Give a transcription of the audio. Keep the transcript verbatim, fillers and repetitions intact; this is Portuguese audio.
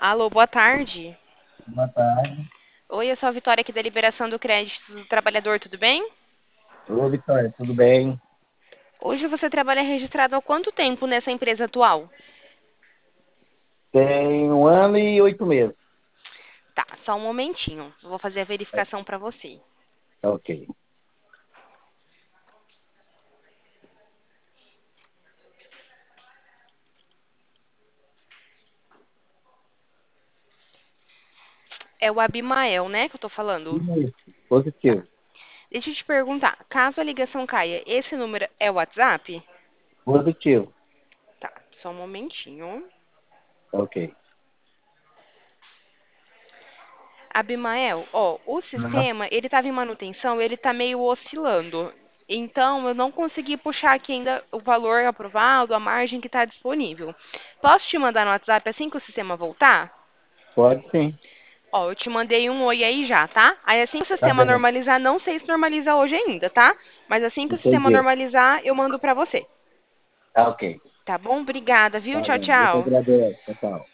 Alô, boa tarde. Boa tarde. Oi, eu sou a Vitória aqui da Liberação do Crédito do Trabalhador, tudo bem? Ô, Vitória, tudo bem? Hoje você trabalha registrado há quanto tempo nessa empresa atual? Tem um ano e oito meses. Tá, só um momentinho. Eu vou fazer a verificação para você. Ok. É o Abimael, né, que eu tô falando? Isso. Tá. Positivo. Deixa eu te perguntar, caso a ligação caia, esse número é o WhatsApp? Positivo. Tá, só um momentinho. Ok. Abimael, ó, o Aham. sistema, ele estava em manutenção, ele está meio oscilando. Então, eu não consegui puxar aqui ainda o valor aprovado, a margem que está disponível. Posso te mandar no WhatsApp assim que o sistema voltar? Pode sim. Ó, eu te mandei um oi aí já, tá? Aí assim que o Tá sistema bem. normalizar, não sei se normaliza hoje ainda, tá? Mas assim que o sistema Entendi. normalizar, eu mando pra você. Tá ok. Tá bom? Obrigada, viu? Tá Tchau, bem. Eu que tchau. agradeço. Tchau, tchau.